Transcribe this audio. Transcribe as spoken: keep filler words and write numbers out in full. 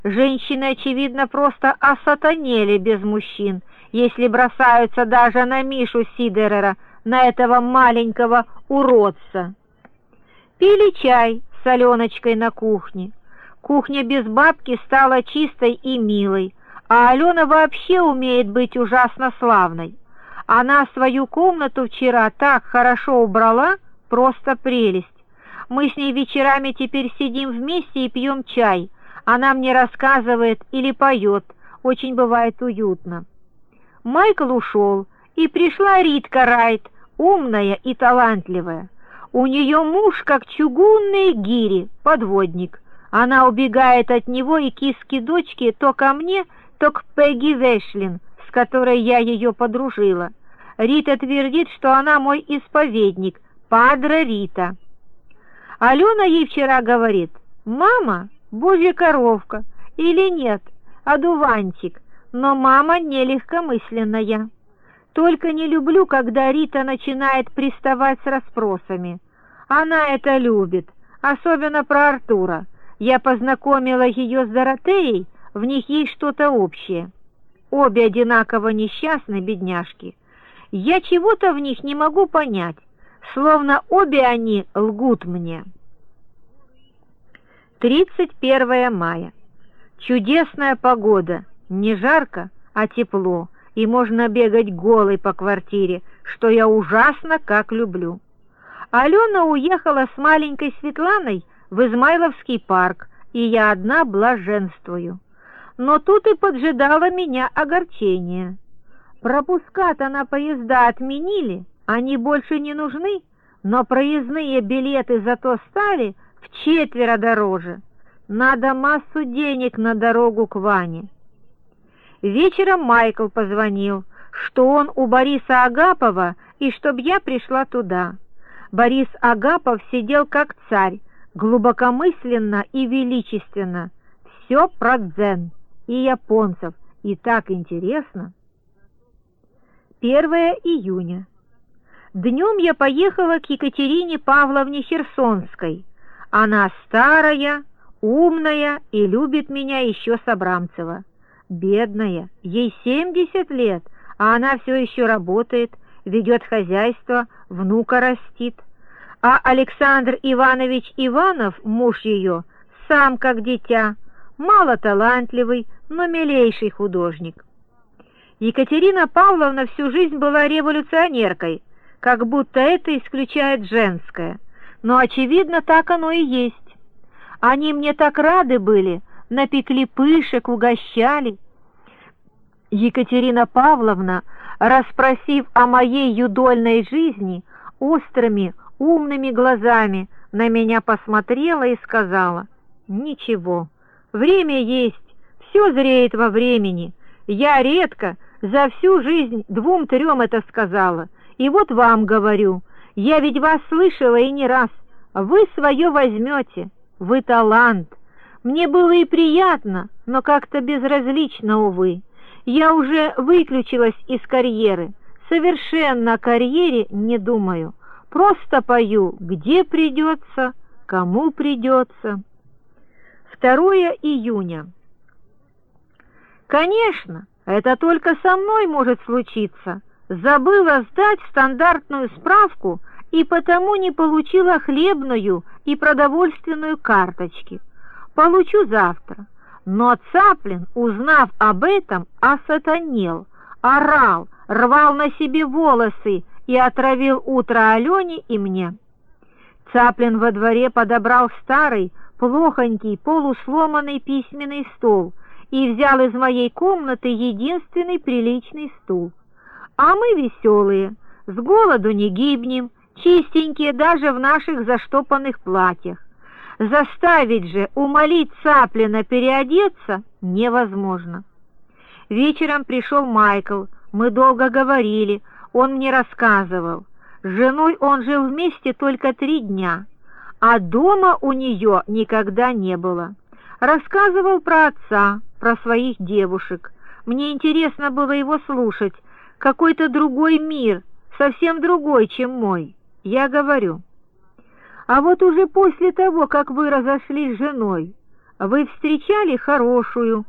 Женщины, очевидно, просто осатанели без мужчин, если бросаются даже на Мишу Сидерера, на этого маленького уродца. Пили чай с Аленочкой на кухне. Кухня без бабки стала чистой и милой, а Алена вообще умеет быть ужасно славной. Она свою комнату вчера так хорошо убрала, просто прелесть. Мы с ней вечерами теперь сидим вместе и пьем чай. Она мне рассказывает или поет, очень бывает уютно. Майкл ушел, и пришла Ритка Райт, умная и талантливая. У нее муж как чугунные гири, подводник. Она убегает от него и киски дочки то ко мне, то к Пегги Вешлин, с которой я ее подружила. Рита твердит, что она мой исповедник, падре Рита. Алена ей вчера говорит: «Мама, божья коровка, или нет, одуванчик, но мама не легкомысленная. Только не люблю, когда Рита начинает приставать с расспросами. Она это любит, особенно про Артура. Я познакомила ее с Доротеей, в них есть что-то общее. Обе одинаково несчастны, бедняжки. Я чего-то в них не могу понять, словно обе они лгут мне». тридцать первое мая. Чудесная погода, не жарко, а тепло, и можно бегать голой по квартире, что я ужасно как люблю. Алена уехала с маленькой Светланой в Измайловский парк, и я одна блаженствую. Но тут и поджидало меня огорчение. Пропуска-то на поезда отменили, они больше не нужны, но проездные билеты зато стали вчетверо дороже. Надо массу денег на дорогу к Ване. Вечером Майкл позвонил, что он у Бориса Агапова и чтоб я пришла туда. Борис Агапов сидел как царь, глубокомысленно и величественно. Все про дзен и японцев, и так интересно. первое июня. Днем я поехала к Екатерине Павловне Херсонской. Она старая, умная и любит меня еще с Абрамцева. Бедная, ей семьдесят лет, а она все еще работает, ведет хозяйство, внука растит. А Александр Иванович Иванов, муж ее, сам как дитя, малоталантливый, но милейший художник. Екатерина Павловна всю жизнь была революционеркой, как будто это исключает женское, но, очевидно, так оно и есть. Они мне так рады были, напекли пышек, угощали. Екатерина Павловна, расспросив о моей юдольной жизни, острыми, умными глазами на меня посмотрела и сказала: «Ничего, время есть, все зреет во времени. Я редко за всю жизнь двум-трем это сказала, и вот вам говорю, я ведь вас слышала и не раз. Вы свое возьмете, вы талант. Мне было и приятно, но как-то безразлично, увы. Я уже выключилась из карьеры, совершенно о карьере не думаю. Просто пою, где придется, кому придется». второе июня. Конечно, это только со мной может случиться. Забыла сдать стандартную справку и потому не получила хлебную и продовольственную карточки. Получу завтра. Но Цаплин, узнав об этом, осатанел, орал, рвал на себе волосы и отравил утро Алене и мне. Цаплин во дворе подобрал старый, плохонький, полусломанный письменный стол и взял из моей комнаты единственный приличный стул. А мы веселые, с голоду не гибнем, чистенькие даже в наших заштопанных платьях. Заставить же, умолить Цаплина переодеться невозможно. Вечером пришел Майкл, мы долго говорили, он мне рассказывал. С женой он жил вместе только три дня, а дома у нее никогда не было. Рассказывал про отца, про своих девушек. Мне интересно было его слушать. Какой-то другой мир, совсем другой, чем мой. Я говорю: «А вот уже после того, как вы разошлись с женой, вы встречали хорошую,